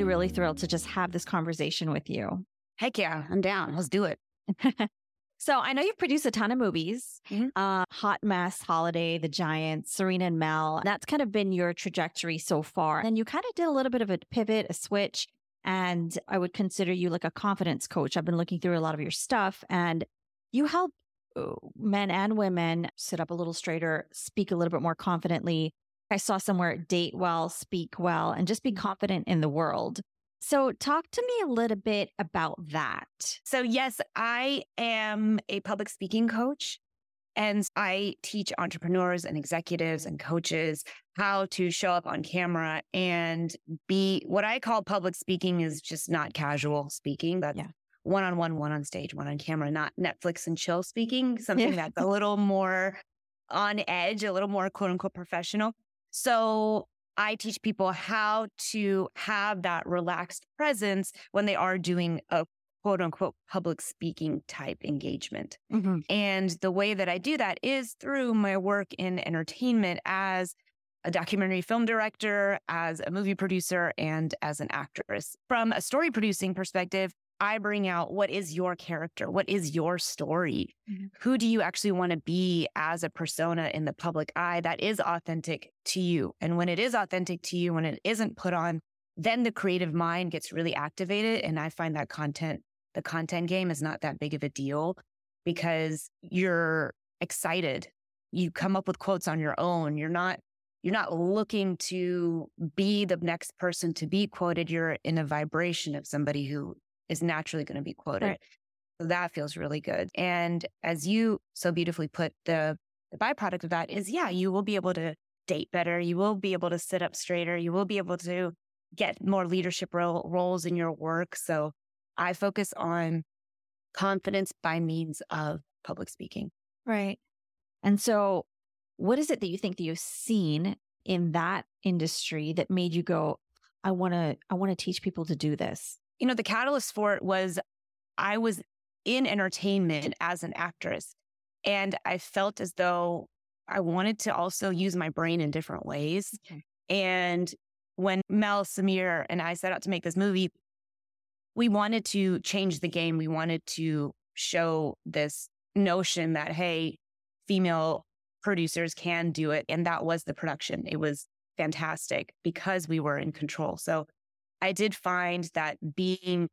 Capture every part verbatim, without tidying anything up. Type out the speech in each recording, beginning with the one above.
really thrilled to just have this conversation with you. Heck yeah, I'm down. Let's do it. So I know you've produced a ton of movies, Mhm. uh, Hot Mess, Holiday, The Giants, Serena and Mel. That's kind of been your trajectory so far. And you kind of did a little bit of a pivot, a switch. And I would consider you like a confidence coach. I've been looking through a lot of your stuff and you help uh, men and women sit up a little straighter, speak a little bit more confidently. I saw somewhere date well, speak well, and just be confident in the world. So talk to me a little bit about that. So yes, I am a public speaking coach, and I teach entrepreneurs and executives and coaches how to show up on camera and be what I call public speaking is just not casual speaking. That's Yeah. one-on-one, one on stage, one on camera, not Netflix and chill speaking, something Yeah. that's a little more on edge, a little more quote unquote professional. So I teach people how to have that relaxed presence when they are doing a quote unquote public speaking type engagement. Mhm. And the way that I do that is through my work in entertainment as a documentary film director, as a movie producer, and as an actress. From a story producing perspective, I bring out what is your character? What is your story? Mm-hmm. Who do you actually want to be as a persona in the public eye that is authentic to you? And when it is authentic to you, when it isn't put on, then the creative mind gets really activated. And I find that content, the content game is not that big of a deal because you're excited. You come up with quotes on your own. You're not You're not looking to be the next person to be quoted. You're in a vibration of somebody who is naturally going to be quoted. Right. So that feels really good. And as you so beautifully put, the, the byproduct of that is, yeah, you will be able to date better. You will be able to sit up straighter. You will be able to get more leadership role, roles in your work. So I focus on confidence by means of public speaking. Right. And so what is it that you think that you've seen in that industry that made you go, I want to, I want to teach people to do this? You know, the catalyst for it was I was in entertainment as an actress, and I felt as though I wanted to also use my brain in different ways. Okay. And when Mel, Samir, and I set out to make this movie, we wanted to change the game. We wanted to show this notion that, hey, female producers can do it. And that was the production. It was fantastic because we were in control. So I did find that being,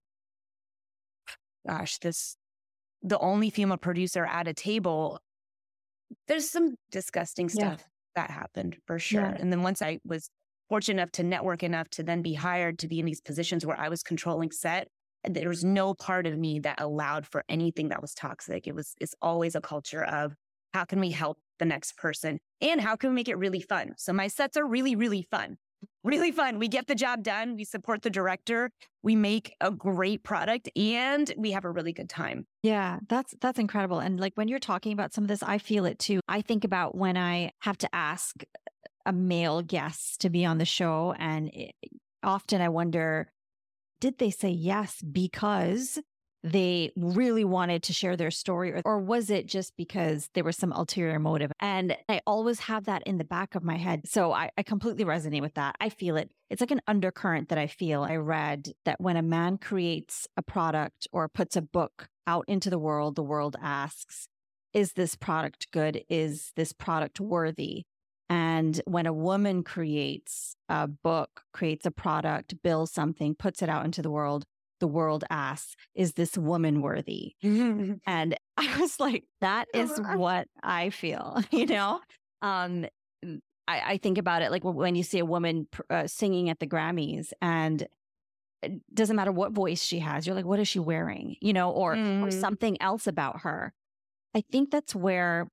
gosh, this, the only female producer at a table, there's some disgusting stuff Yeah. that happened for sure. Yeah. And then once I was fortunate enough to network enough to then be hired to be in these positions where I was controlling set, there was no part of me that allowed for anything that was toxic. It was, it's always a culture of how can we help the next person and how can we make it really fun? So my sets are really, really fun. Really fun. We get the job done. We support the director. We make a great product and we have a really good time. Yeah, that's that's incredible. And like when you're talking about some of this, I feel it too. I think about when I have to ask a male guest to be on the show, and it, often I wonder, did they say yes because they really wanted to share their story, or, or was it just because there was some ulterior motive? And I always have that in the back of my head. So I, I completely resonate with that. I feel it. It's like an undercurrent that I feel. I read that when a man creates a product or puts a book out into the world, the world asks, is this product good? Is this product worthy? And when a woman creates a book, creates a product, builds something, puts it out into the world, the world asks, is this woman worthy? And I was like, that is what I feel, you know? Um, I, I think about it like when you see a woman uh, singing at the Grammys, and it doesn't matter what voice she has, you're like, what is she wearing? You know, or, Mm. or something else about her. I think that's where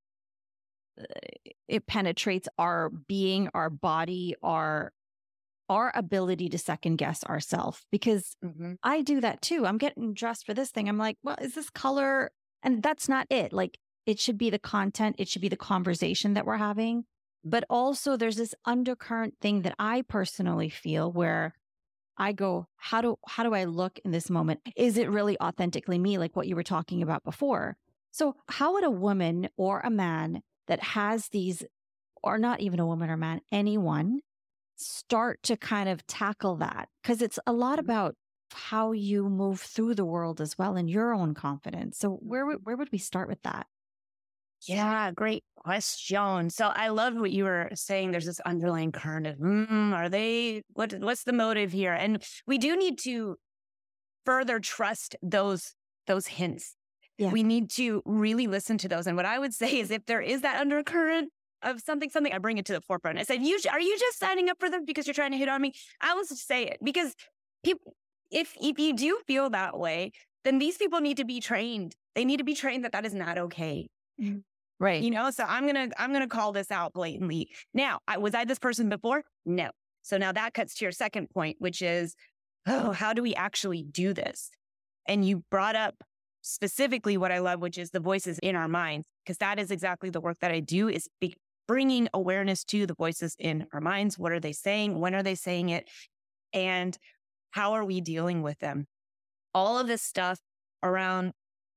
it penetrates our being, our body, our our ability to second guess ourselves, because Mm-hmm. I do that too. I'm getting dressed for this thing. I'm like, well, is this color? And that's not it. Like, it should be the content. It should be the conversation that we're having. But also there's this undercurrent thing that I personally feel where I go, how do, how do I look in this moment? Is it really authentically me? Like what you were talking about before. So how would a woman or a man that has these, or not even a woman or man, anyone start to kind of tackle that? Because it's a lot about how you move through the world as well and your own confidence. So where would where would we start with that? Yeah, great question. So I love what you were saying. There's this underlying current of, mm, are they, what, what's the motive here? And we do need to further trust those, those hints. Yeah. We need to really listen to those. And what I would say is if there is that undercurrent of something, something, I bring it to the forefront. I said, you, are you just signing up for them because you're trying to hit on me? I will just say it because people, if, if you do feel that way, then these people need to be trained. They need to be trained that that is not okay. Right. You know, so I'm going to, I'm going to call this out blatantly. Now, I, was I this person before? No. So now that cuts to your second point, which is, oh, how do we actually do this? And you brought up specifically what I love, which is the voices in our minds, because that is exactly the work that I do is be, bringing awareness to the voices in our minds. What are they saying? When are they saying it? And how are we dealing with them? All of this stuff around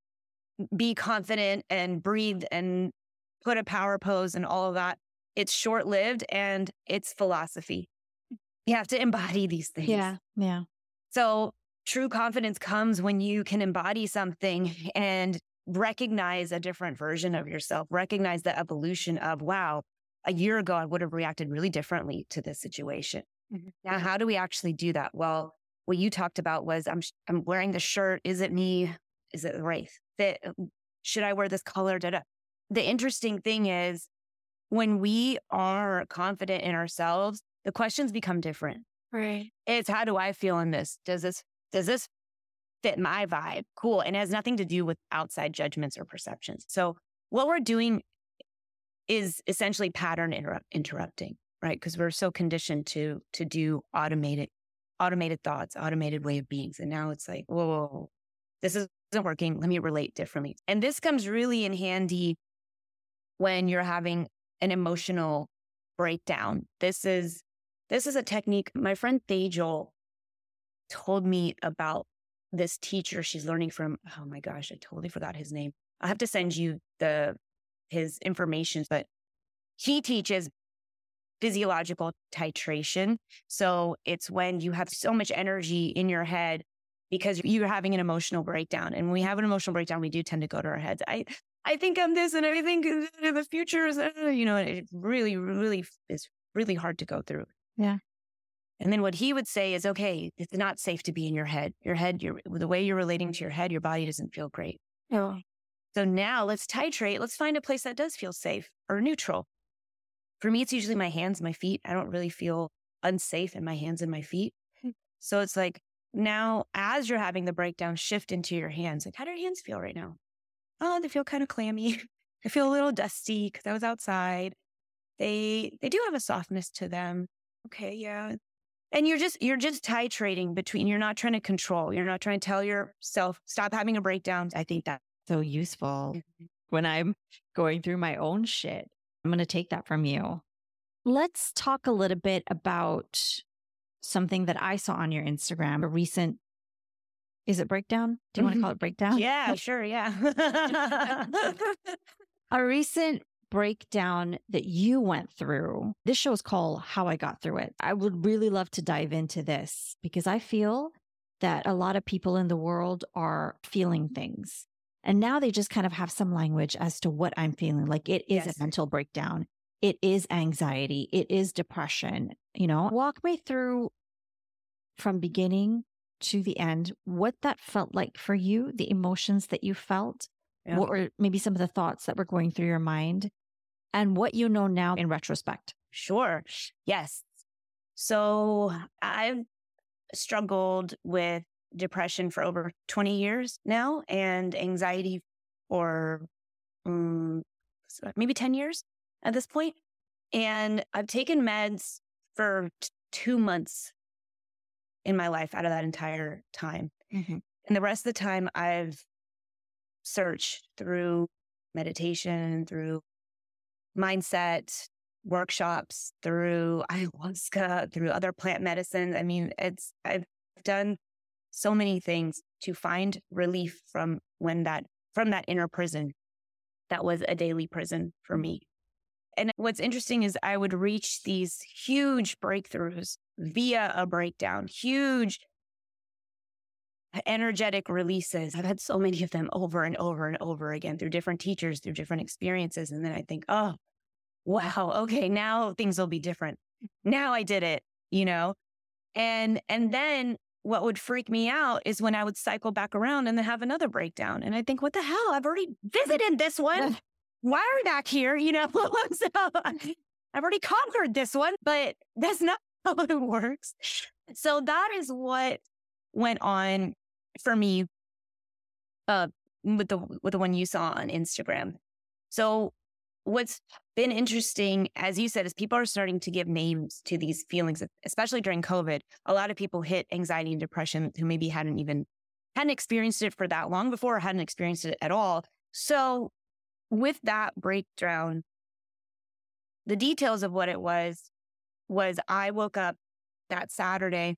be confident and breathe and put a power pose and all of that. It's short-lived and it's philosophy. You have to embody these things. Yeah. Yeah. So true confidence comes when you can embody something and recognize a different version of yourself, recognize the evolution of, wow, a year ago, I would have reacted really differently to this situation. Mm-hmm. Now, how do we actually do that? Well, what you talked about was I'm, I'm wearing the shirt. Is it me? Is it the right fit? Should I wear this color? Da-da. The interesting thing is when we are confident in ourselves, the questions become different. Right. It's how do I feel in this? Does this, does this fit my vibe? Cool. And it has nothing to do with outside judgments or perceptions. So what we're doing is essentially pattern interrupt, interrupting, right? Because we're so conditioned to, to do automated, automated thoughts, automated way of beings. And now it's like, whoa, whoa, whoa. This isn't working. Let me relate differently. And this comes really in handy when you're having an emotional breakdown. This is, this is a technique. My friend Thejol told me about this teacher she's learning from. Oh my gosh, I totally forgot his name. I'll have to send you the, his information, but he teaches physiological titration. So it's when you have so much energy in your head because you're having an emotional breakdown. And when we have an emotional breakdown, we do tend to go to our heads. I, I think I'm this and I think the future is, uh, you know, it really, really is really hard to go through. Yeah. And then what he would say is, okay, it's not safe to be in your head. Your head, your, the way you're relating to your head, your body doesn't feel great. Oh. So now let's titrate. Let's find a place that does feel safe or neutral. For me, it's usually my hands, my feet. I don't really feel unsafe in my hands and my feet. So it's like, now, as you're having the breakdown, shift into your hands. Like, how do your hands feel right now? Oh, they feel kind of clammy. They feel a little dusty because I was outside. They they do have a softness to them. Okay, yeah. And you're just you're just titrating between. You're not trying to control. You're not trying to tell yourself stop having a breakdown. I think that's so useful mm-hmm. when I'm going through my own shit. I'm going to take that from you. Let's talk a little bit about something that I saw on your Instagram, a recent, is it breakdown? Do you mm-hmm. want to call it breakdown? Yeah, sure. Yeah. A recent breakdown that you went through. This show is called How I Got Through It. I would really love to dive into this because I feel that a lot of people in the world are feeling things. And now they just kind of have some language as to what I'm feeling. Like it is yes. a mental breakdown. It is anxiety. It is depression. You know, walk me through from beginning to the end, what that felt like for you, the emotions that you felt, yeah. what were maybe some of the thoughts that were going through your mind, and what you know now in retrospect. Sure. Yes. So I've struggled with depression for over twenty years now and anxiety for um, maybe ten years at this point. And I've taken meds for t- two months in my life out of that entire time. Mm-hmm. And the rest of the time I've searched through meditation, through mindset workshops, through ayahuasca, through other plant medicines. I mean, it's, I've done so many things to find relief from when that, from that inner prison that was a daily prison for me. And what's interesting is I would reach these huge breakthroughs via a breakdown, huge energetic releases. I've had so many of them over and over and over again through different teachers, through different experiences. And then I think, oh, wow, okay, now things will be different. Now I did it, you know? And, and then what would freak me out is when I would cycle back around and then have another breakdown. And I think, what the hell? I've already visited this one. Why are we back here? You know, so I've already conquered this one, but that's not how it works. So that is what went on for me uh, with the with the one you saw on Instagram. So what's been interesting, as you said, is people are starting to give names to these feelings, especially during COVID. A lot of people hit anxiety and depression who maybe hadn't even hadn't experienced it for that long before, or hadn't experienced it at all. So with that breakdown, the details of what it was, was I woke up that Saturday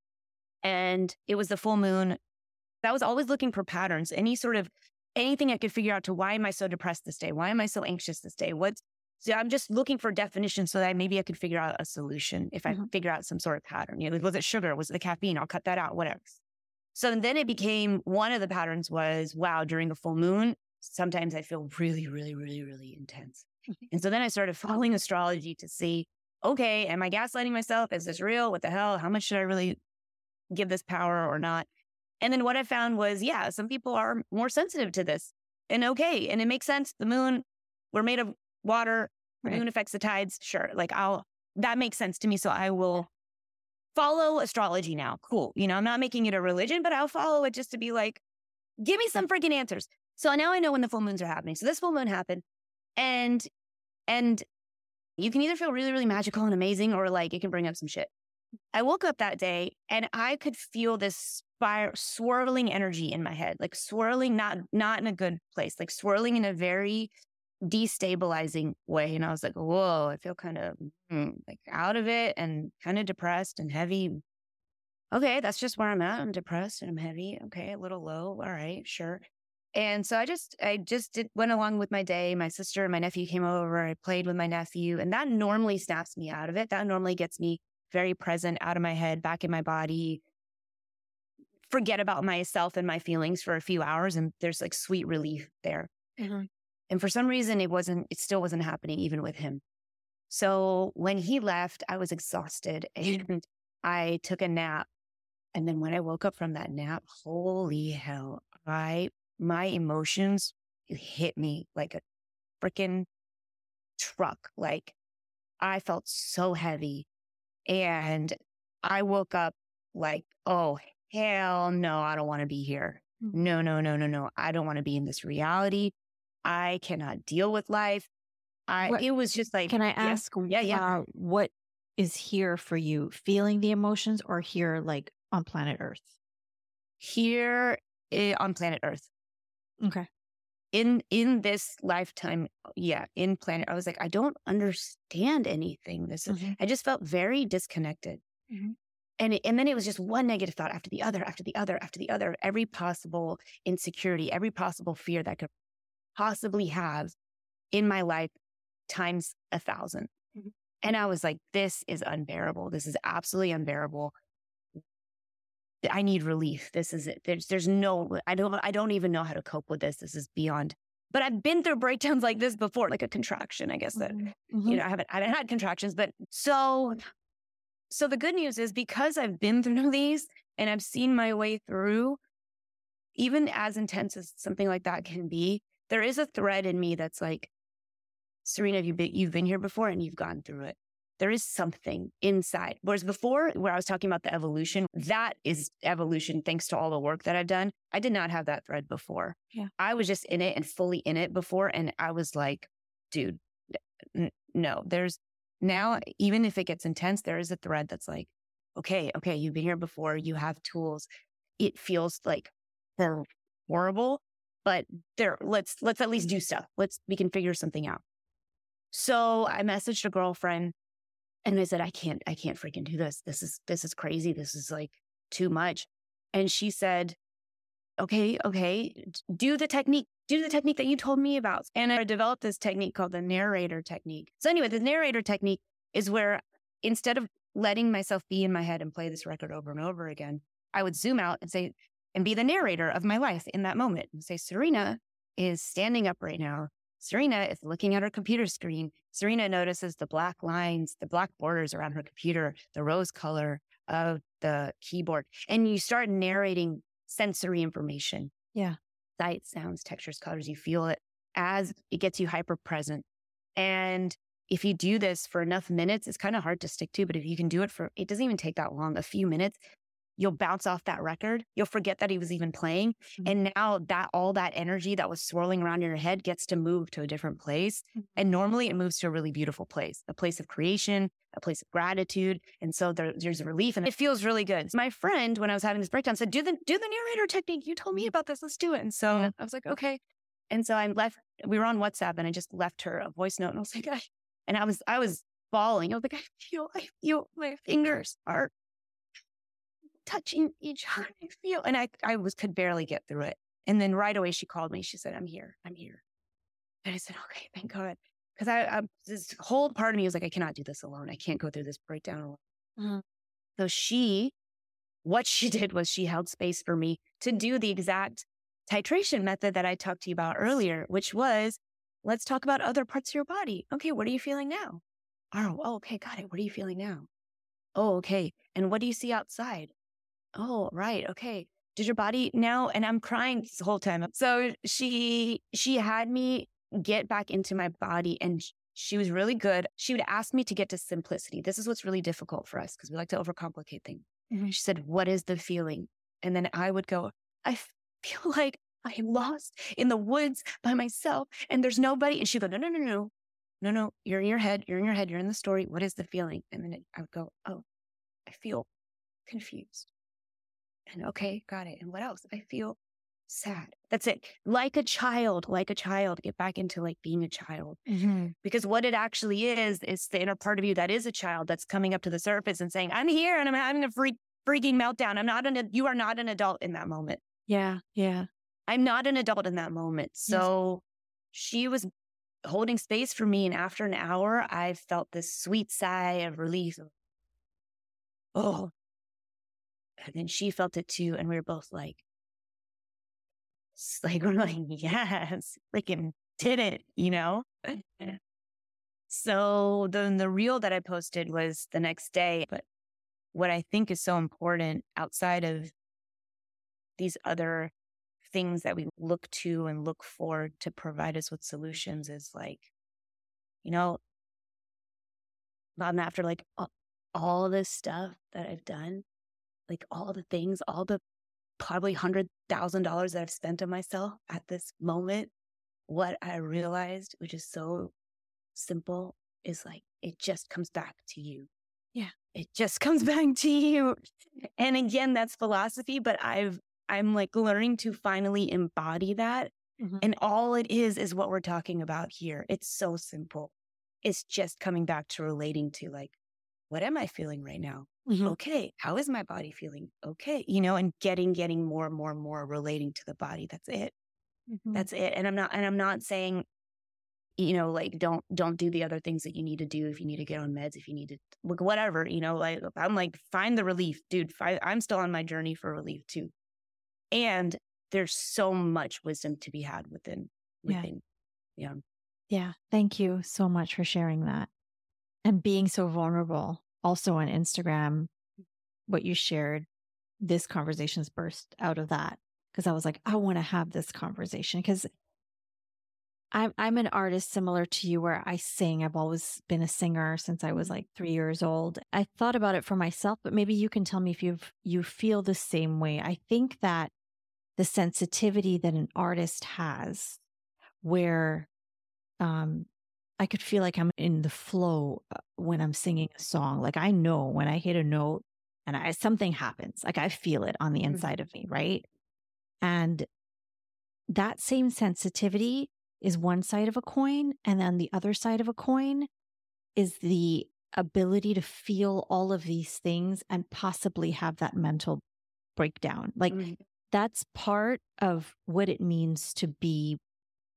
and it was the full moon. I was always looking for patterns, any sort of, anything I could figure out to why am I so depressed this day? Why am I so anxious this day? What's, so I'm just looking for definition so that maybe I could figure out a solution if I mm-hmm. figure out some sort of pattern. You know, was it sugar? Was it the caffeine? I'll cut that out, whatever. So then it became, one of the patterns was, wow, during a full moon, sometimes I feel really, really, really, really intense. And so then I started following astrology to see, okay, am I gaslighting myself? Is this real? What the hell? How much should I really give this power or not? And then what I found was, yeah, some people are more sensitive to this. And okay, and it makes sense. The moon, we're made of water. The right. moon affects the tides. Sure. Like I'll, that makes sense to me. So I will follow astrology now. Cool. You know, I'm not making it a religion, but I'll follow it just to be like, give me some freaking answers. So now I know when the full moons are happening. So this full moon happened and, and you can either feel really, really magical and amazing or like it can bring up some shit. I woke up that day and I could feel this fire, swirling energy in my head, like swirling, not, not in a good place, like swirling in a very destabilizing way. And I was like, whoa, I feel kind of mm, like out of it and kind of depressed and heavy. Okay, that's just where I'm at. I'm depressed and I'm heavy. Okay, a little low. All right, sure. And so I just, I just did, went along with my day. My sister and my nephew came over. I played with my nephew, and that normally snaps me out of it. That normally gets me very present, out of my head, back in my body, forget about myself and my feelings for a few hours. And there's like sweet relief there. Mm-hmm. And for some reason, it wasn't, it still wasn't happening even with him. So when he left, I was exhausted and I took a nap. And then when I woke up from that nap, holy hell, I, my emotions hit me like a freaking truck. Like I felt so heavy. And I woke up like, oh, hell no, I don't want to be here. No, no, no, no, no. I don't want to be in this reality. I cannot deal with life. I, what, it was just like, can I ask, yeah, yeah. Uh, what is here for you? Feeling the emotions or here like on planet Earth? Here eh, on planet Earth. Okay. In, in this lifetime, yeah, in planet, I was like, I don't understand anything. This, mm-hmm. I just felt very disconnected. Mm-hmm. And, it, and then it was just one negative thought after the other, after the other, after the other, every possible insecurity, every possible fear that I could possibly have in my life times a thousand. Mm-hmm. And I was like, this is unbearable. This is absolutely unbearable. I need relief. This is it. There's, there's no, I don't, I don't even know how to cope with this. This is beyond, but I've been through breakdowns like this before, like a contraction, I guess that, mm-hmm. you know, I haven't, I haven't had contractions, but so, so the good news is because I've been through these and I've seen my way through, even as intense as something like that can be, there is a thread in me that's like, Serena, you've been, you've been here before and you've gone through it. There is something inside. Whereas before, where I was talking about the evolution, that is evolution thanks to all the work that I've done. I did not have that thread before. Yeah. I was just in it and fully in it before. And I was like, dude, n- no, there's now, even if it gets intense, there is a thread that's like, okay, okay, you've been here before. You have tools. It feels like horrible, but there, let's, let's at least do stuff. Let's, we can figure something out. So I messaged a girlfriend. And I said, I can't, I can't freaking do this. This is, this is crazy. This is like too much. And she said, okay, okay, do the technique. do the technique that you told me about. And I developed this technique called the narrator technique. So anyway, the narrator technique is where instead of letting myself be in my head and play this record over and over again, I would zoom out and say, and be the narrator of my life in that moment and say, Serena is standing up right now. Serena is looking at her computer screen. Serena notices the black lines, the black borders around her computer, the rose color of the keyboard. And you start narrating sensory information. Yeah. Sight, sounds, textures, colors. You feel it as it gets you hyper present. And if you do this for enough minutes, it's kind of hard to stick to, but if you can do it for, it doesn't even take that long, a few minutes, you'll bounce off that record. You'll forget that he was even playing. Mm-hmm. And now that all that energy that was swirling around in your head gets to move to a different place. Mm-hmm. And normally it moves to a really beautiful place, a place of creation, a place of gratitude. And so there, there's a relief and it feels really good. My friend, when I was having this breakdown, said, do the, do the narrator technique. You told me about this. Let's do it. And so I was like, okay. And so I left, we were on WhatsApp and I just left her a voice note and I was like, I, and I was, I was bawling. I was like, I feel, I feel my fingers are touching each other. I feel, and I, I was, could barely get through it. And then right away she called me. She said, I'm here. I'm here. And I said, okay, thank God. Cause I, I, this whole part of me was like, I cannot do this alone. I can't go through this breakdown alone. Mm-hmm. So she, what she did was she held space for me to do the exact titration method that I talked to you about earlier, which was, let's talk about other parts of your body. Okay. What are you feeling now? Oh, oh okay. Got it. What are you feeling now? Oh, okay. And what do you see outside? Oh, right. Okay. Did your body now? And I'm crying this whole time. So she, she had me get back into my body and she was really good. She would ask me to get to simplicity. This is what's really difficult for us because we like to overcomplicate things. Mm-hmm. She said, what is the feeling? And then I would go, I feel like I am lost in the woods by myself and there's nobody. And she'd go, no, no, no, no, no, no. You're in your head. You're in your head. You're in the story. What is the feeling? And then it, I would go, oh, I feel confused. And okay, got it. And what else? I feel sad. That's it. Like a child, like a child, get back into like being a child. Mm-hmm. Because what it actually is, is the inner part of you that is a child that's coming up to the surface and saying, I'm here and I'm having a freak, freaking meltdown. I'm not an, you are not an adult in that moment. Yeah. Yeah. I'm not an adult in that moment. So yes. She was holding space for me. And after an hour, I felt this sweet sigh of relief. Oh, and then she felt it too. And we were both like, like, we're like, yes, freaking did it, you know? So then the reel that I posted was the next day. But what I think is so important outside of these other things that we look to and look for to provide us with solutions is like, you know, after like all this stuff that I've done, like all the things, all the probably one hundred thousand dollars that I've spent on myself at this moment, what I realized, which is so simple, is like, it just comes back to you. Yeah. It just comes back to you. And again, that's philosophy, but I've, I'm like learning to finally embody that. Mm-hmm. And all it is, is what we're talking about here. It's so simple. It's just coming back to relating to like, what am I feeling right now? Mm-hmm. Okay. How is my body feeling? Okay. You know, and getting, getting more and more and more relating to the body. That's it. Mm-hmm. That's it. And I'm not, and I'm not saying, you know, like, don't, don't do the other things that you need to do. If you need to get on meds, if you need to, whatever, you know, like, I'm like, find the relief, dude. Find, I'm still on my journey for relief too. And there's so much wisdom to be had within, within. Yeah. Yeah. Yeah. Thank you so much for sharing that and being so vulnerable. Also on Instagram, what you shared, this conversation's burst out of that. Cause I was like, I want to have this conversation because I'm, I'm an artist similar to you where I sing. I've always been a singer since I was like three years old. I thought about it for myself, but maybe you can tell me if you've, you feel the same way. I think that the sensitivity that an artist has where, um, I could feel like I'm in the flow when I'm singing a song. Like I know when I hit a note and I, something happens, like I feel it on the inside of me, right? And that same sensitivity is one side of a coin. And then the other side of a coin is the ability to feel all of these things and possibly have that mental breakdown. Like mm-hmm. that's part of what it means to be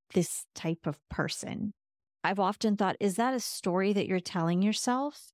this type of person. I've often thought, is that a story that you're telling yourself?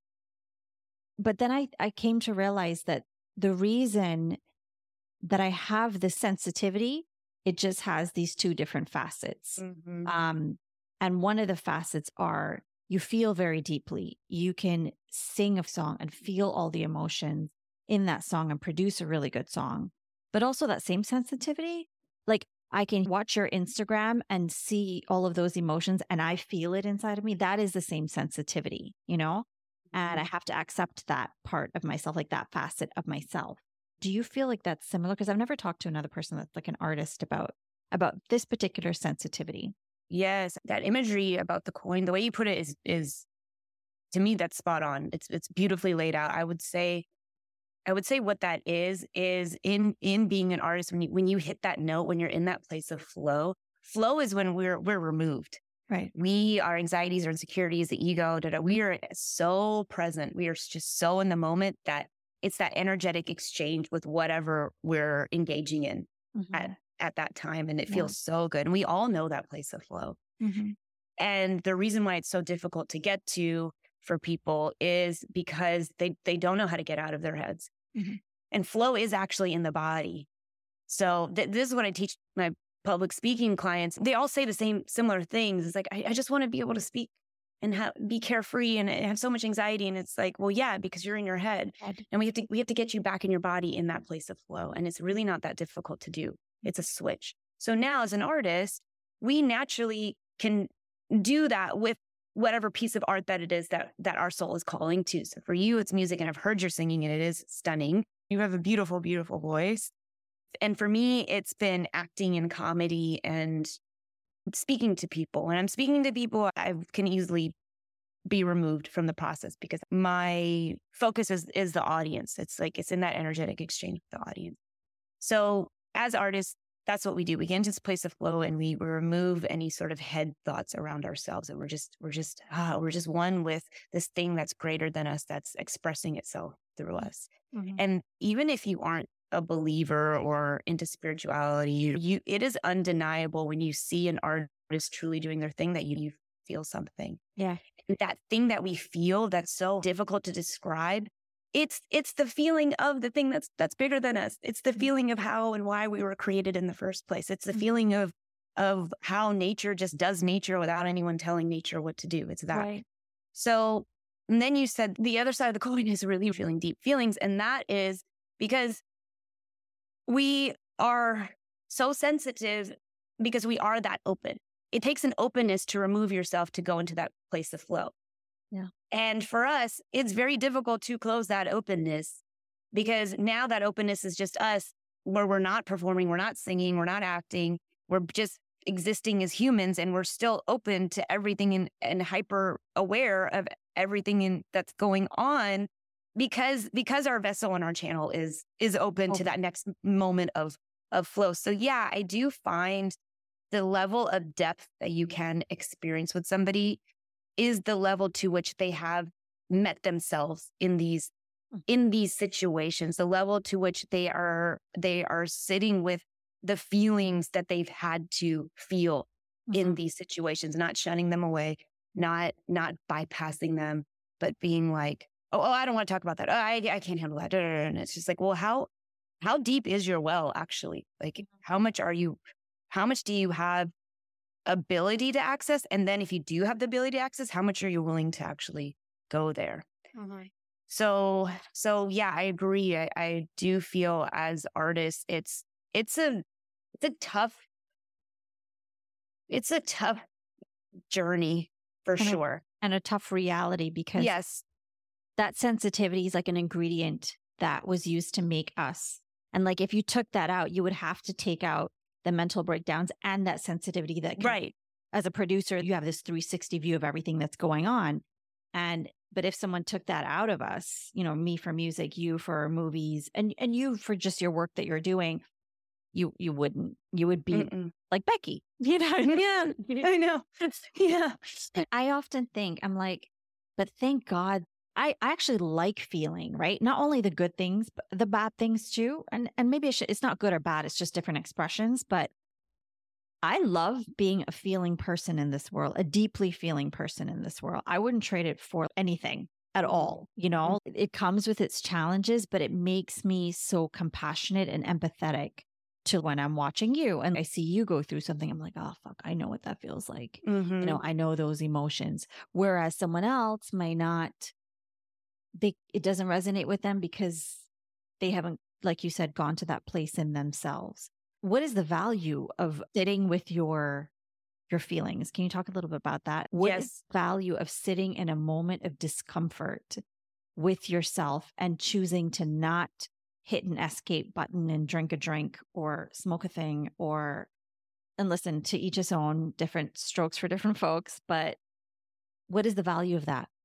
But then I, I came to realize that the reason that I have this sensitivity, it just has these two different facets. Mm-hmm. Um, and one of the facets are you feel very deeply. You can sing a song and feel all the emotions in that song and produce a really good song. But also that same sensitivity, like I can watch your Instagram and see all of those emotions and I feel it inside of me. That is the same sensitivity, you know? And I have to accept that part of myself, like that facet of myself. Do you feel like that's similar? Because I've never talked to another person that's like an artist about about this particular sensitivity. Yes, that imagery about the coin, the way you put it is is to me that's spot on. It's it's beautifully laid out. I would say I would say what that is is in in being an artist, when you when you hit that note, when you're in that place of flow. Flow is when we're we're removed. Right. We, our anxieties, our insecurities, the ego, da, da, we are so present. We are just so in the moment that it's that energetic exchange with whatever we're engaging in mm-hmm. at, at that time. And it yeah. feels so good. And we all know that place of flow. Mm-hmm. And the reason why it's so difficult to get to for people is because they, they don't know how to get out of their heads. Mm-hmm. And flow is actually in the body. So th- this is what I teach my public speaking clients. They all say the same similar things. It's like, I, I just want to be able to speak and ha- be carefree and have so much anxiety. And it's like, well, yeah, because you're in your head, and we have to we have to get you back in your body in that place of flow. And it's really not that difficult to do. It's a switch. So now as an artist, we naturally can do that with whatever piece of art that it is that that our soul is calling to. So for you, it's music, and I've heard your singing, and it is stunning. You have a beautiful, beautiful voice. And for me, it's been acting and comedy and speaking to people. When I'm speaking to people, I can easily be removed from the process because my focus is, is the audience. It's like, it's in that energetic exchange with the audience. So as artists, that's what we do. We get into this place of flow and we remove any sort of head thoughts around ourselves. And we're just, we're just, ah, we're just one with this thing that's greater than us, that's expressing itself through us. Mm-hmm. And even if you aren't a believer or into spirituality, you, it is undeniable when you see an artist truly doing their thing that you, you feel something. Yeah. And that thing that we feel that's so difficult to describe, it's it's the feeling of the thing that's that's bigger than us. It's the feeling of how and why we were created in the first place. It's the feeling of of how nature just does nature without anyone telling nature what to do. It's that. Right. So, and then you said the other side of the coin is really feeling deep feelings. And that is because we are so sensitive because we are that open. It takes an openness to remove yourself to go into that place of flow. Yeah. And for us, it's very difficult to close that openness because now that openness is just us, where we're not performing, we're not singing, we're not acting, we're just existing as humans, and we're still open to everything and, and hyper aware of everything in, that's going on. Because because our vessel and our channel is is open okay. to that next moment of of flow. So yeah, I do find the level of depth that you can experience with somebody is the level to which they have met themselves in these in these situations. The level to which they are they are sitting with the feelings that they've had to feel mm-hmm. in these situations, not shunning them away, not not bypassing them, but being like, Oh, oh, I don't want to talk about that. Oh, I, I can't handle that. And it's just like, well, how, how deep is your well actually? Like, how much are you, how much do you have ability to access? And then if you do have the ability to access, how much are you willing to actually go there? Mm-hmm. So, so yeah, I agree. I, I do feel as artists, it's, it's a, it's a tough, it's a tough journey for and sure. A, and a tough reality because yes. that sensitivity is like an ingredient that was used to make us. And like, if you took that out, you would have to take out the mental breakdowns and that sensitivity that can, right. As a producer, you have this three sixty view of everything that's going on. And, but if someone took that out of us, you know, me for music, you for movies, and, and you for just your work that you're doing, you, you wouldn't, you would be Mm-mm. like Becky, you know? Yeah, I know. Yeah. I often think, I'm like, but thank God, I, I actually like feeling, right? Not only the good things, but the bad things too. And and maybe it should, it's not good or bad. It's just different expressions. But I love being a feeling person in this world, a deeply feeling person in this world. I wouldn't trade it for anything at all. You know, it, it comes with its challenges, but it makes me so compassionate and empathetic to when I'm watching you and I see you go through something. I'm like, oh, fuck, I know what that feels like. Mm-hmm. You know, I know those emotions. Whereas someone else might not, they, it doesn't resonate with them because they haven't, like you said, gone to that place in themselves. What is the value of sitting with your your feelings? Can you talk a little bit about that? What Yes. is the value of sitting in a moment of discomfort with yourself and choosing to not hit an escape button and drink a drink or smoke a thing or, and listen, to each his own, different strokes for different folks, but what is the value of that?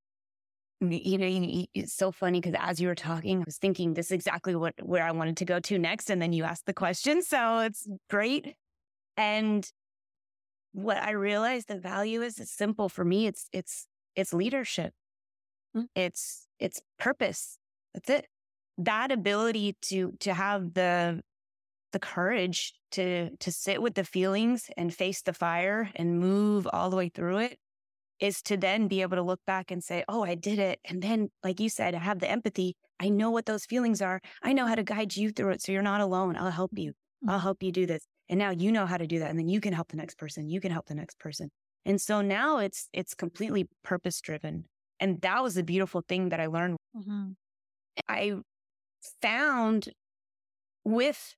You know, you, it's so funny because as you were talking, I was thinking this is exactly what where I wanted to go to next. And then you asked the question. So it's great. And what I realized the value is, it's simple for me. It's, it's, it's leadership. Mm-hmm. It's, it's purpose. That's it. That ability to, to have the, the courage to, to sit with the feelings and face the fire and move all the way through it is to then be able to look back and say, oh, I did it. And then, like you said, I have the empathy. I know what those feelings are. I know how to guide you through it. So you're not alone. I'll help you. I'll help you do this. And now you know how to do that. And then you can help the next person. You can help the next person. And so now it's, it's completely purpose driven. And that was a beautiful thing that I learned. Mm-hmm. I found with,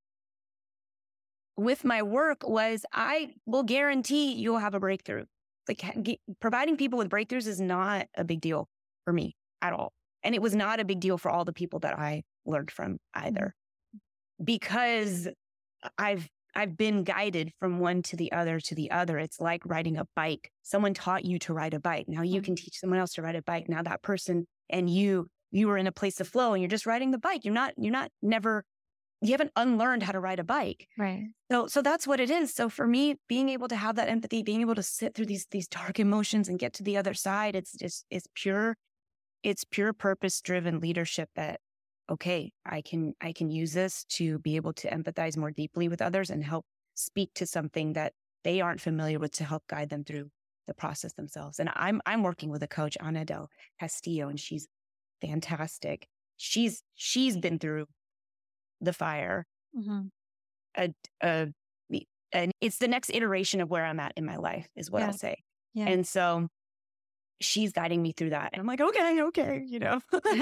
with my work was I will guarantee you'll have a breakthrough. Like get, providing people with breakthroughs is not a big deal for me at all. And it was not a big deal for all the people that I learned from either, because I've, I've been guided from one to the other to the other. It's like riding a bike. Someone taught you to ride a bike. Now you can teach someone else to ride a bike. Now that person and you, you were in a place of flow and you're just riding the bike. You're not, you're not never, you haven't unlearned how to ride a bike. Right. So, so that's what it is. So for me, being able to have that empathy, being able to sit through these, these dark emotions and get to the other side, it's just, it's pure, it's pure purpose driven leadership that, okay, I can, I can use this to be able to empathize more deeply with others and help speak to something that they aren't familiar with to help guide them through the process themselves. And I'm, I'm working with a coach, Ana Del Castillo, and she's fantastic. She's, she's been through the fire. Mm-hmm. A, a, and it's the next iteration of where I'm at in my life is what yeah. I'll say. Yeah. And so she's guiding me through that. And I'm like, okay, okay, you know.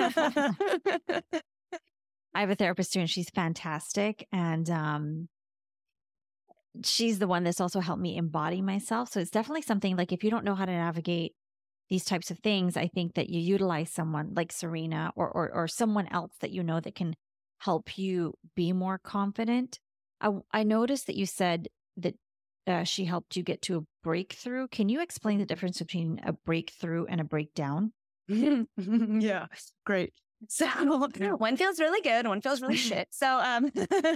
I have a therapist too, and she's fantastic. And um, she's the one that's also helped me embody myself. So it's definitely something like if you don't know how to navigate these types of things, I think that you utilize someone like Serena or, or, or someone else that you know that can help you be more confident. I, I noticed that you said that uh, she helped you get to a breakthrough. Can you explain the difference between a breakthrough and a breakdown? Yeah, great. So one feels really good, one feels really shit. So, um,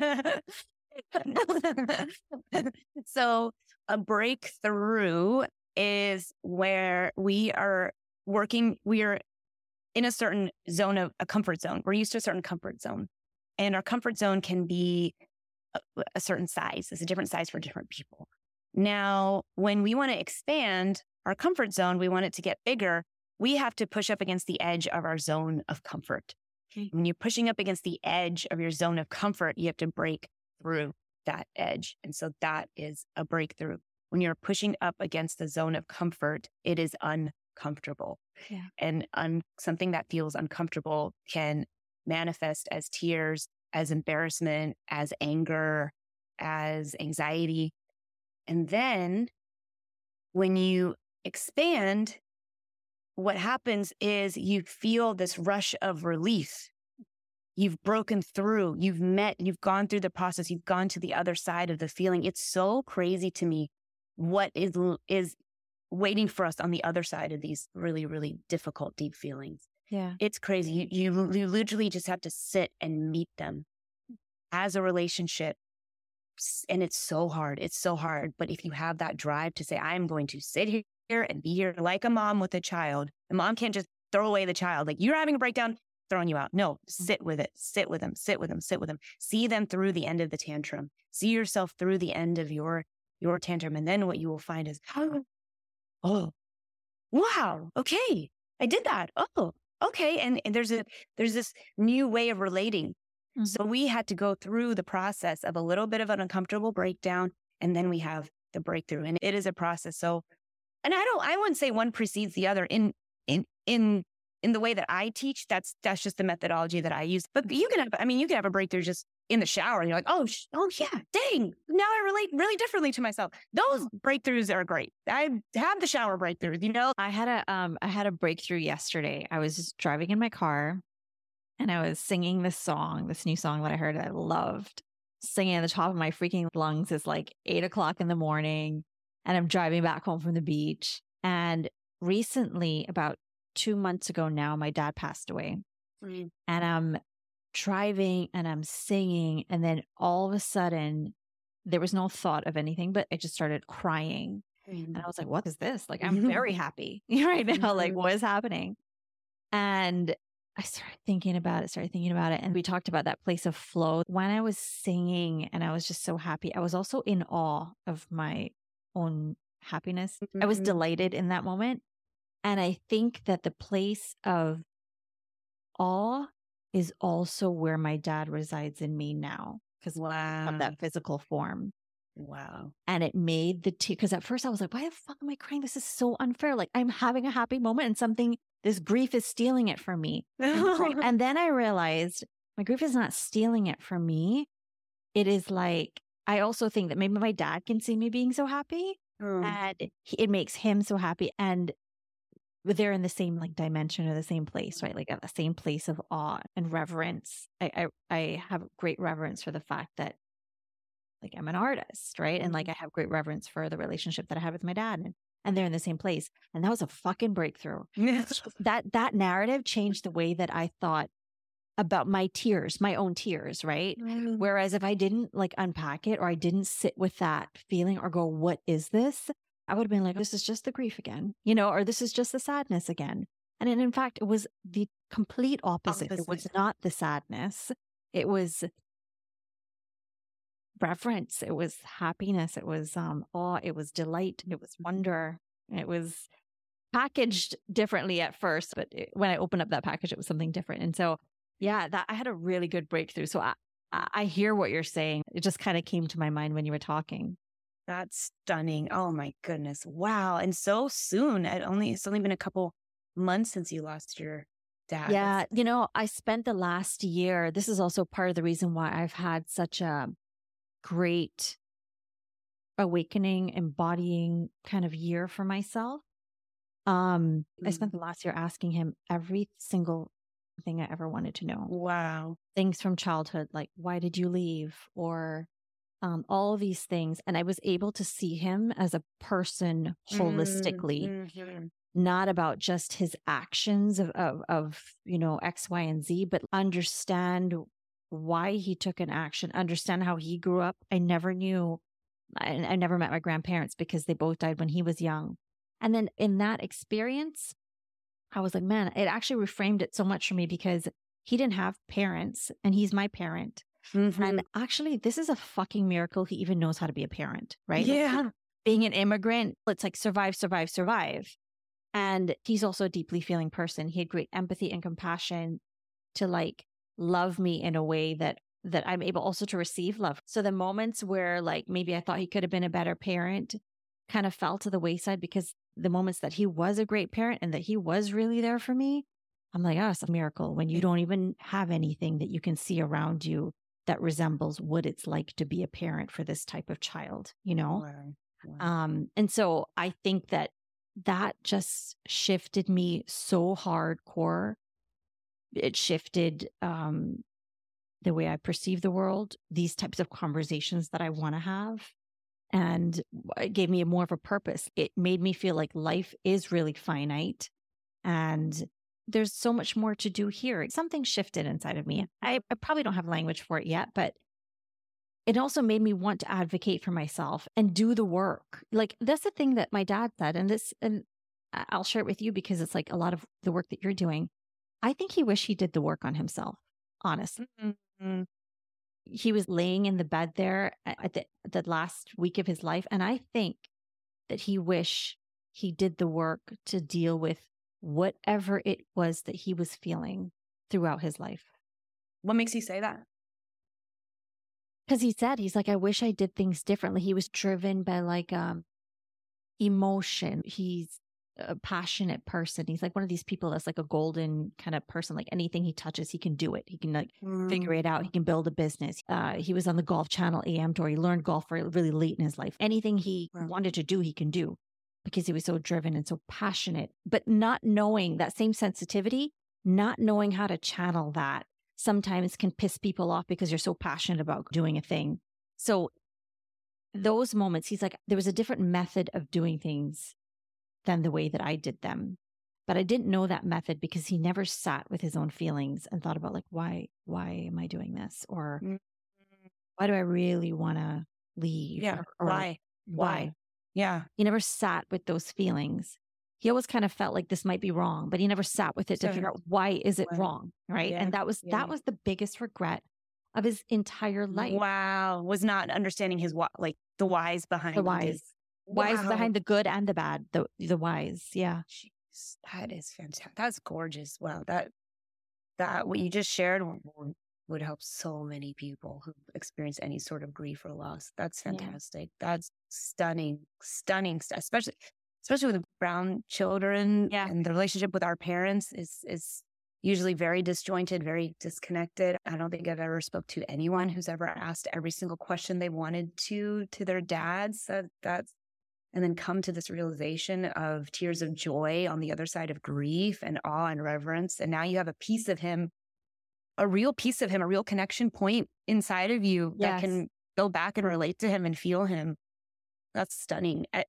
so a breakthrough is where we are working, we are in a certain zone of a comfort zone. We're used to a certain comfort zone. And our comfort zone can be a, a certain size. It's a different size for different people. Now, when we want to expand our comfort zone, we want it to get bigger, we have to push up against the edge of our zone of comfort. Okay. When you're pushing up against the edge of your zone of comfort, you have to break through that edge. And so that is a breakthrough. When you're pushing up against the zone of comfort, it is uncomfortable. Yeah. And un- something that feels uncomfortable can manifest as tears, as embarrassment, as anger, as anxiety. And then when you expand, what happens is you feel this rush of relief. You've broken through, you've met, you've gone through the process, you've gone to the other side of the feeling. It's so crazy to me what is, is waiting for us on the other side of these really, really difficult, deep feelings. Yeah. It's crazy. You, you, you literally just have to sit and meet them as a relationship. And it's so hard. It's so hard. But if you have that drive to say, I'm going to sit here and be here like a mom with a child, the mom can't just throw away the child. Like you're having a breakdown, throwing you out. No, sit with it. Sit with them. Sit with them. Sit with them. See them through the end of the tantrum. See yourself through the end of your your tantrum. And then what you will find is, oh, wow, okay, I did that. Oh, okay. And, and there's a there's this new way of relating. Mm-hmm. So we had to go through the process of a little bit of an uncomfortable breakdown, and then we have the breakthrough. And it is a process. So, and I don't, I wouldn't say one precedes the other in in in in the way that I teach. That's that's just the methodology that I use. But you can have, I mean, you can have a breakthrough just in the shower, and you're like, oh, sh- oh yeah, dang, now I relate really differently to myself. Those breakthroughs are great. I have the shower breakthroughs, you know. I had a um I had a breakthrough yesterday. I was just driving in my car, and I was singing this song, this new song that I heard that I loved. Singing at the top of my freaking lungs. It's like eight o'clock in the morning, and I'm driving back home from the beach. And recently, about two months ago now, my dad passed away, mm. and I'm driving and I'm singing, and then all of a sudden there was no thought of anything, but I just started crying, mm. and I was like, what is this? Like, I'm very happy right now. Like, what is happening? And I started thinking about it, started thinking about it. And we talked about that place of flow. When I was singing and I was just so happy, I was also in awe of my own happiness. Mm-hmm. I was delighted in that moment. And I think that the place of awe is also where my dad resides in me now, because wow. of that physical form. Wow. And it made the tear, because at first I was like, why the fuck am I crying? This is so unfair. Like, I'm having a happy moment and something, this grief is stealing it from me. And then I realized my grief is not stealing it from me. It is like, I also think that maybe my dad can see me being so happy, mm. and he, it makes him so happy. And they're in the same like dimension or the same place, right? Like at the same place of awe and reverence. I, I, I have great reverence for the fact that like I'm an artist, right? Mm-hmm. And like I have great reverence for the relationship that I had with my dad, and, and they're in the same place. And that was a fucking breakthrough. that that narrative changed the way that I thought about my tears, my own tears, right? Mm-hmm. Whereas if I didn't like unpack it, or I didn't sit with that feeling or go, what is this? I would have been like, this is just the grief again, you know, or this is just the sadness again. And in fact, it was the complete opposite. opposite. It was not the sadness. It was reverence. It was happiness. It was um, awe. It was delight. It was wonder. It was packaged differently at first, but it, when I opened up that package, it was something different. And so, yeah, that I had a really good breakthrough. So I, I hear what you're saying. It just kind of came to my mind when you were talking. That's stunning. Oh my goodness. Wow. And so soon. It only, it's only been a couple months since you lost your dad. Yeah. You know, I spent the last year, this is also part of the reason why I've had such a great awakening, embodying kind of year for myself. Um, mm. I spent the last year asking him every single thing I ever wanted to know. Wow. Things from childhood, like, why did you leave? Or um, all of these things. And I was able to see him as a person holistically, mm-hmm. not about just his actions of, of, of, you know, X, Y, and Z, but understand why he took an action, understand how he grew up. I never knew, I, I never met my grandparents because they both died when he was young. And then in that experience, I was like, man, it actually reframed it so much for me, because he didn't have parents and he's my parent. Mm-hmm. And actually, this is a fucking miracle he even knows how to be a parent, right? Yeah. Like, being an immigrant, it's like survive, survive, survive. And he's also a deeply feeling person. He had great empathy and compassion to like love me in a way that that I'm able also to receive love. So the moments where like maybe I thought he could have been a better parent kind of fell to the wayside, because the moments that he was a great parent and that he was really there for me, I'm like, oh, it's a miracle when you don't even have anything that you can see around you that resembles what it's like to be a parent for this type of child, you know? Wow. Wow. Um, and so I think that that just shifted me so hardcore. It shifted um, the way I perceive the world, these types of conversations that I want to have. And it gave me more of a purpose. It made me feel like life is really finite and there's so much more to do here. Something shifted inside of me. I, I probably don't have language for it yet, but it also made me want to advocate for myself and do the work. Like, that's the thing that my dad said, and this, and I'll share it with you because it's like a lot of the work that you're doing. I think he wished he did the work on himself, honestly. Mm-hmm. he was laying in the bed there at the, the last week of his life. And I think that he wished he did the work to deal with whatever it was that he was feeling throughout his life. What makes you say that? Because he said, he's like, I wish I did things differently. He was driven by like um, emotion. He's a passionate person. He's like one of these people that's like a golden kind of person. Like anything he touches, he can do it. He can like mm. figure it out. He can build a business. Uh, he was on the Golf Channel A M tour. He learned golf really late in his life. Anything he wow. wanted to do, he can do because he was so driven and so passionate. But not knowing that same sensitivity, not knowing how to channel that sometimes can piss people off because you're so passionate about doing a thing. So those moments, he's like, there was a different method of doing things than the way that I did them. But I didn't know that method because he never sat with his own feelings and thought about like, why, why am I doing this? Or mm-hmm. why do I really want to leave? Yeah. Or, or why? Why? Yeah. He never sat with those feelings. He always kind of felt like this might be wrong, but he never sat with it so, to figure out why is it wow. wrong? Right. Yeah. And that was, yeah. that was the biggest regret of his entire life. Wow. Was not understanding his, like the whys behind the whys. His, Whys wow. behind the good and the bad, the the whys. Yeah. Jeez, that is fantastic. That's gorgeous. Wow. That, that what you just shared would, would help so many people who experience any sort of grief or loss. That's fantastic. Yeah. That's stunning, stunning, especially, especially with brown children yeah. and the relationship with our parents is, is usually very disjointed, very disconnected. I don't think I've ever spoke to anyone who's ever asked every single question they wanted to, to their dads. That, that's, and then come to this realization of tears of joy on the other side of grief and awe and reverence. And now you have a piece of him, a real piece of him, a real connection point inside of you yes. that can go back and relate to him and feel him. That's stunning. I,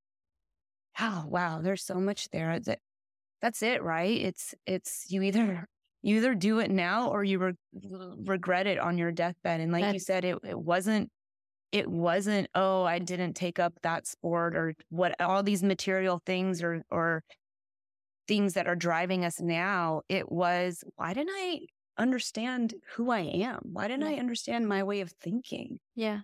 oh, wow. There's so much there. That, that's it, right? It's, it's you either, you either do it now or you re- regret it on your deathbed. And like that's, you said, it, it wasn't, It wasn't, oh, I didn't take up that sport or what, all these material things or or things that are driving us now. It was, why didn't I understand who I am? Why didn't yeah. I understand my way of thinking? Yeah.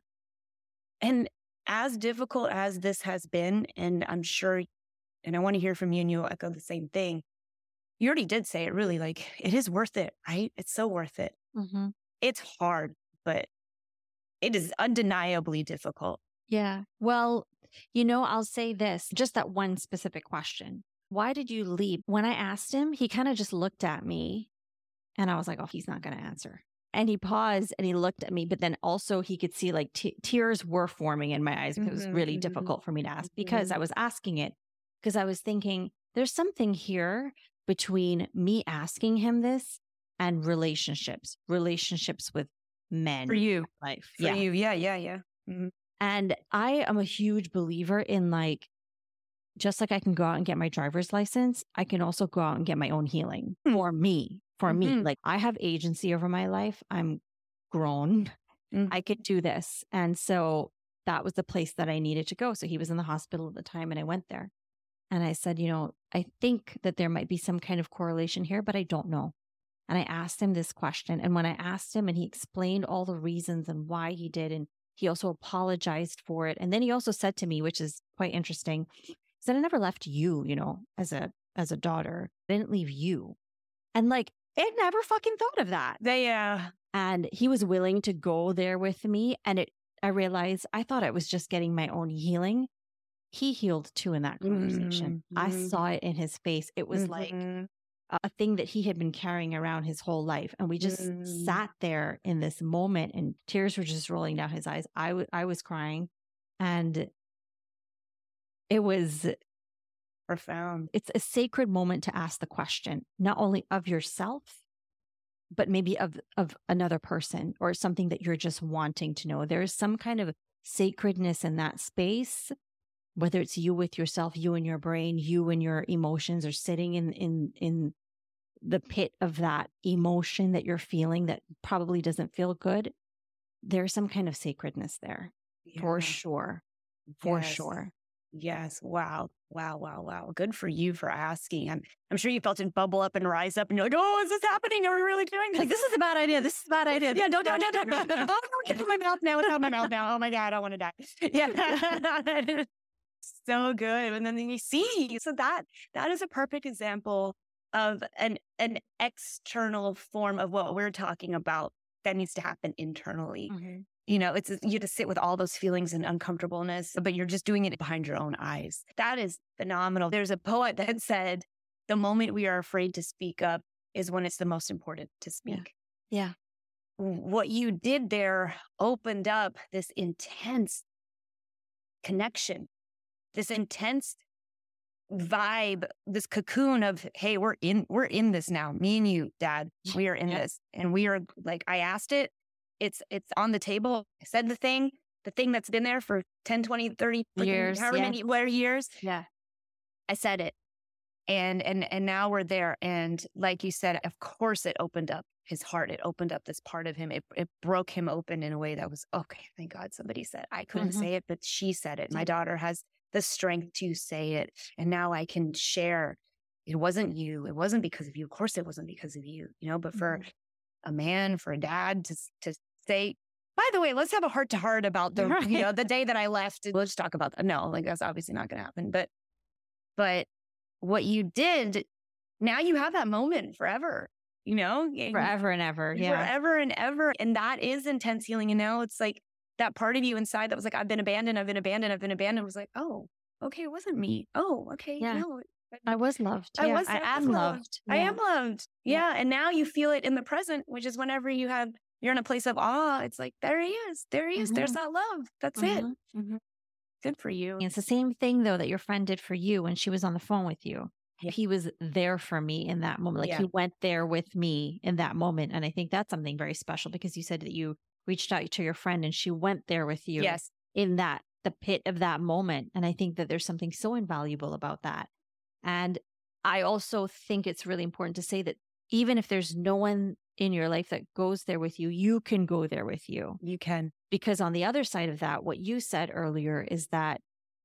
And as difficult as this has been, and I'm sure, and I want to hear from you and you'll echo the same thing. You already did say it really, like, it is worth it, right? It's so worth it. Mm-hmm. It's hard, but it is undeniably difficult. Yeah. Well, you know, I'll say this, just that one specific question. Why did you leave? When I asked him, he kind of just looked at me and I was like, oh, he's not going to answer. And he paused and he looked at me, but then also he could see like t- tears were forming in my eyes because mm-hmm, it was really mm-hmm. difficult for me to ask mm-hmm. because I was asking it because I was thinking there's something here between me asking him this and relationships, relationships with men for you life for yeah. you yeah yeah yeah mm-hmm. And I am a huge believer in like just like I can go out and get my driver's license, I can also go out and get my own healing mm-hmm. for me for mm-hmm. me like I have agency over my life. I'm grown. mm-hmm. I could do this. And so that was the place that I needed to go. So he was in the hospital at the time and I went there and I said, you know, I think that there might be some kind of correlation here, but I don't know. And I asked him this question. And when I asked him and he explained all the reasons and why he did, and he also apologized for it. And then he also said to me, which is quite interesting, he said, I never left you, you know, as a, as a daughter. I didn't leave you. And like, it never fucking thought of that. They, uh, and he was willing to go there with me. And it, I realized I thought I was just getting my own healing. He healed too in that conversation. Mm-hmm. I saw it in his face. It was mm-hmm. like a thing that he had been carrying around his whole life. And we just mm. sat there in this moment and tears were just rolling down his eyes. I, w- I was crying and it was profound. It's a sacred moment to ask the question, not only of yourself, but maybe of, of another person or something that you're just wanting to know. There is some kind of sacredness in that space, whether it's you with yourself, you and your brain, you and your emotions are sitting in, in, in the pit of that emotion that you're feeling that probably doesn't feel good. There's some kind of sacredness there yeah. for sure. For yes. sure. Yes. Wow. Wow. Wow. Wow. Good for you for asking. I'm, I'm sure you felt it bubble up and rise up and you're like, oh, is this happening? Are we really doing this? Like, this is a bad idea. This is a bad idea. Yeah. Don't, don't, don't, don't, don't, don't, don't get in my mouth now. It's out my mouth now. Oh my God. I want to die. Yeah. So good. And then you see, so that, that is a perfect example of an, an external form of what we're talking about that needs to happen internally. Mm-hmm. You know, it's you have to sit with all those feelings and uncomfortableness, but you're just doing it behind your own eyes. That is phenomenal. There's a poet that said, the moment we are afraid to speak up is when it's the most important to speak. Yeah. yeah. What you did there opened up this intense connection, this intense vibe, this cocoon of, hey, we're in, we're in this now. Me and you, Dad, we are in yeah. this. And we are like, I asked it. It's, it's on the table. I said the thing, the thing that's been there for ten, twenty, thirty years, however yeah. many, what years. Yeah. I said it. And, and, and now we're there. And like you said, of course it opened up his heart. It opened up this part of him. It, it broke him open in a way that was, okay, thank God somebody said, I couldn't mm-hmm. say it, but she said it. My daughter has the strength to say it. And now I can share. It wasn't you. It wasn't because of you. Of course it wasn't because of you, you know, but for mm-hmm. a man, for a dad to, to say, by the way, let's have a heart to heart about the, right. you know, the day that I left. Let's talk about that. No, like that's obviously not going to happen. But, but what you did, now you have that moment forever, you know, forever and ever. Yeah. Forever and ever. And that is intense healing. And now it's like that part of you inside that was like, I've been abandoned. I've been abandoned. I've been abandoned was like, oh, okay. It wasn't me. Oh, okay. Yeah. No. I was loved. I yeah, was, I, I am loved. loved. I yeah. am loved. Yeah. yeah. And now you feel it in the present, which is whenever you have, you're in a place of awe. It's like, there he is. There he is. Mm-hmm. There's that love. That's mm-hmm. it. Mm-hmm. Good for you. It's the same thing, though, that your friend did for you when she was on the phone with you. Yeah. He was there for me in that moment. Like yeah. he went there with me in that moment. And I think that's something very special because you said that you reached out to your friend and she went there with you yes. in that, the pit of that moment. And I think that there's something so invaluable about that. And I also think it's really important to say that even if there's no one in your life that goes there with you, you can go there with you. You can. Because on the other side of that, what you said earlier is that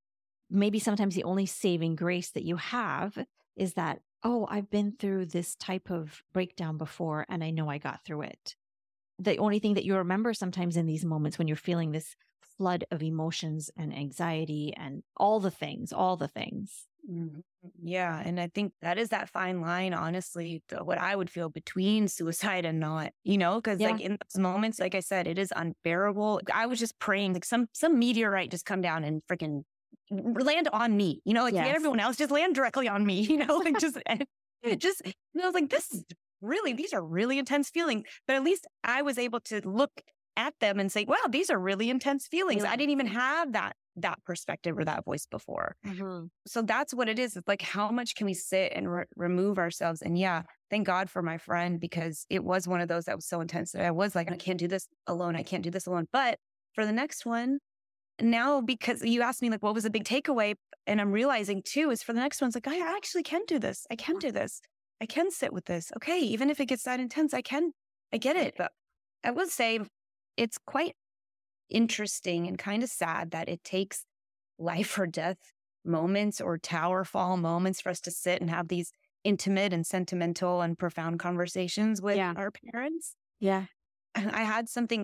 maybe sometimes the only saving grace that you have is that, oh, I've been through this type of breakdown before and I know I got through it. The only thing that you remember sometimes in these moments when you're feeling this flood of emotions and anxiety and all the things, all the things. Mm-hmm. Yeah. And I think that is that fine line, honestly, the, what I would feel between suicide and not, you know, because yeah. like in those moments, like I said, it is unbearable. I was just praying like some, some meteorite just come down and freaking land on me, you know, like yes. everyone else just land directly on me, you know, like just, it just, you know, I was like, this is really, these are really intense feelings, but at least I was able to look at them and say, wow, these are really intense feelings. Yeah. I didn't even have that, that perspective or that voice before. Mm-hmm. So that's what it is. It's like, how much can we sit and re- remove ourselves? And yeah, thank God for my friend, because it was one of those that was so intense that I was like, I can't do this alone. I can't do this alone. But for the next one, now, because you asked me like, what was a big takeaway? And I'm realizing too, is for the next one, it's like, I actually can do this. I can do this. I can sit with this. Okay. Even if it gets that intense, I can, I get it. But I would say it's quite interesting and kind of sad that it takes life or death moments or tower fall moments for us to sit and have these intimate and sentimental and profound conversations with yeah. our parents. Yeah. And I had something,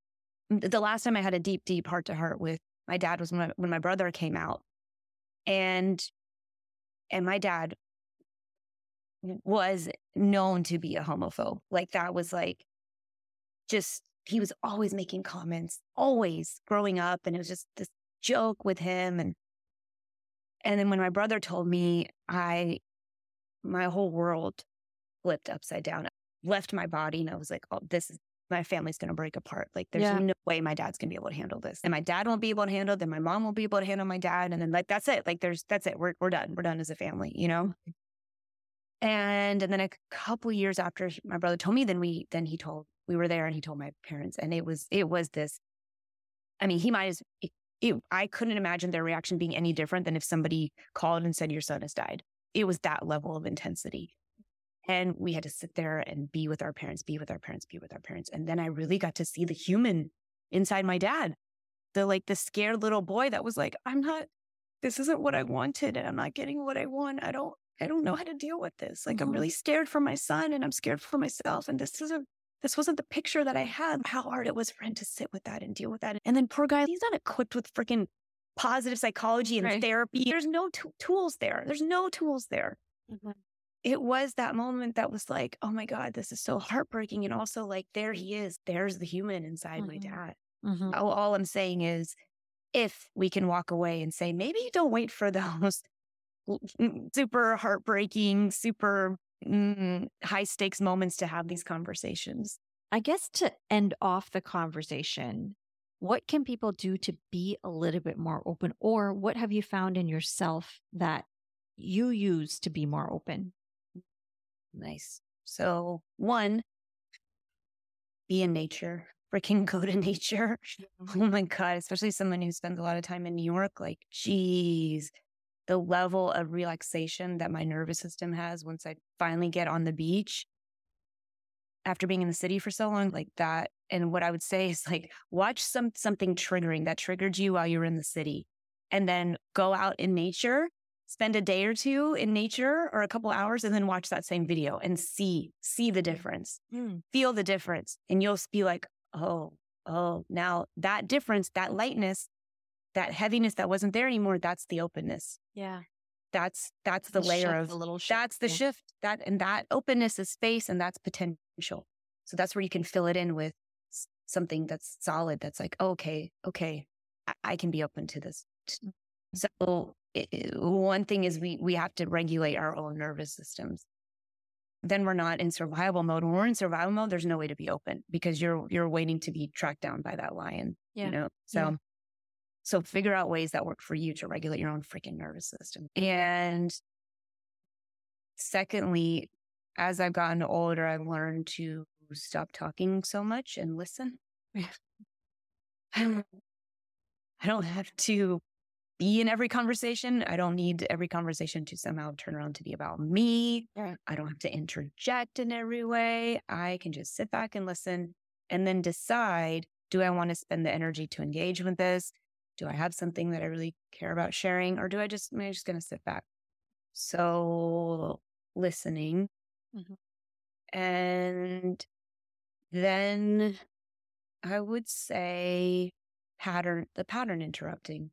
the last time I had a deep, deep heart to heart with my dad was when my, when my brother came out. And, and my dad was known to be a homophobe. Like that was like, just, he was always making comments, always growing up. And it was just this joke with him. And, and then when my brother told me, I, my whole world flipped upside down, I left my body. And I was like, oh, this is, my family's going to break apart. Like there's yeah. no way my dad's going to be able to handle this. And my dad won't be able to handle it. Then my mom won't be able to handle my dad. And then like, that's it. Like there's, that's it. We're, we're done. We're done as a family, you know? And, and then a couple years after my brother told me, then we, then he told, we were there and he told my parents, and it was, it was this, I mean, he might as, it, it, I couldn't imagine their reaction being any different than if somebody called and said, your son has died. It was that level of intensity. And we had to sit there and be with our parents, be with our parents, be with our parents. And then I really got to see the human inside my dad, the, like the scared little boy that was like, I'm not, this isn't what I wanted and I'm not getting what I want. I don't, I don't know how to deal with this. Like, Mm-hmm. I'm really scared for my son and I'm scared for myself. And this isn't, this wasn't the picture that I had. How hard it was for him to sit with that and deal with that. And then poor guy, he's not equipped with freaking positive psychology and Right. therapy. There's no t- tools there. There's no tools there. Mm-hmm. It was that moment that was like, oh my God, this is so heartbreaking. And also like, there he is. There's the human inside Mm-hmm. my dad. Mm-hmm. All, all I'm saying is, if we can walk away and say, maybe you don't wait for those super heartbreaking, super mm, high stakes moments to have these conversations. I guess to end off the conversation, what can people do to be a little bit more open? Or what have you found in yourself that you use to be more open? Nice. So one, be in nature. Freaking go to nature. Oh my God. Especially someone who spends a lot of time in New York. Like, geez, the level of relaxation that my nervous system has once I finally get on the beach after being in the city for so long, like that. And what I would say is like, watch some something triggering that triggered you while you were in the city, and then go out in nature, spend a day or two in nature or a couple hours, and then watch that same video and see, see the difference, Mm. feel the difference. And you'll be like, oh, oh, now that difference, that lightness, that heaviness that wasn't there anymore, that's the openness. Yeah. That's, that's the, The layer shift, of, the little shift. that's the Yeah. shift. That, and that openness is space, and that's potential. So that's where you can fill it in with s- something that's solid. That's like, oh, okay, okay, I, I can be open to this. So it, it- one thing is we, we have to regulate our own nervous systems. Then we're not in survival mode. When we're in survival mode, there's no way to be open because you're, you're waiting to be tracked down by that lion, Yeah. you know? So, Yeah. so figure out ways that work for you to regulate your own freaking nervous system. And secondly, as I've gotten older, I've learned to stop talking so much and listen. I don't have to be in every conversation. I don't need every conversation to somehow turn around to be about me. Right. I don't have to interject in every way. I can just sit back and listen and then decide, do I want to spend the energy to engage with this? Do I have something that I really care about sharing? Or do I just, am I just going to sit back? So listening. Mhm. And then I would say pattern, the pattern interrupting.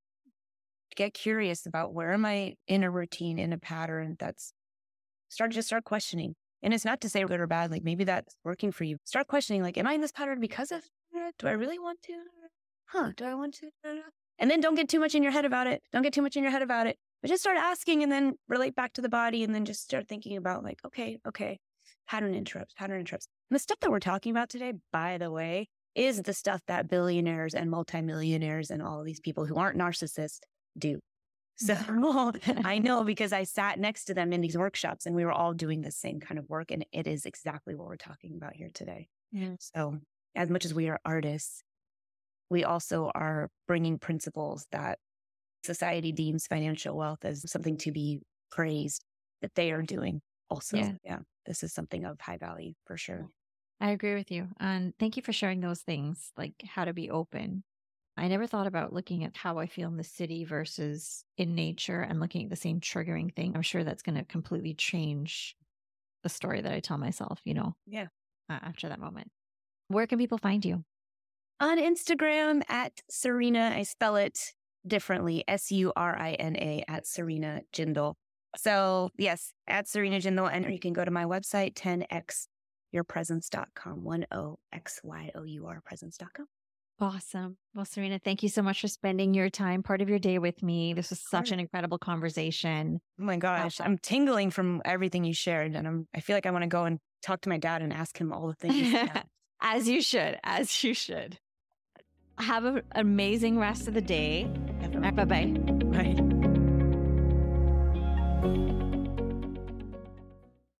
Get curious about where am I in a routine, in a pattern that's start just start questioning. And it's not to say good or bad, like maybe that's working for you. Start questioning, like, am I in this pattern because of, do I really want to? Huh, do I want to? And then don't get too much in your head about it. Don't get too much in your head about it. But just start asking and then relate back to the body and then just start thinking about like, okay, okay, pattern interrupts, pattern interrupts. And the stuff that we're talking about today, by the way, is the stuff that billionaires and multimillionaires and all of these people who aren't narcissists do. So I know because I sat next to them in these workshops and we were all doing the same kind of work. And it is exactly what we're talking about here today. Yeah. So as much as we are artists, we also are bringing principles that society deems financial wealth as something to be praised that they are doing also. Yeah. Yeah. This is something of high value for sure. I agree with you. And thank you for sharing those things, like how to be open. I never thought about looking at how I feel in the city versus in nature and looking at the same triggering thing. I'm sure that's going to completely change the story that I tell myself, you know, Yeah. uh, after that moment. Where can people find you? On Instagram at Serena, I spell it differently, S U R I N A at Serena Jindal. So yes, at Serena Jindal. And you can go to my website, ten x your presence dot com, one O X Y O U R presence dot com. Awesome. Well, Serena, thank you so much for spending your time, part of your day with me. This was such an incredible conversation. Oh my gosh, I'm tingling from everything you shared. And I'm, I feel like I want to go and talk to my dad and ask him all the things. As you should, as you should. Have an amazing rest of the day. Bye-bye. Right.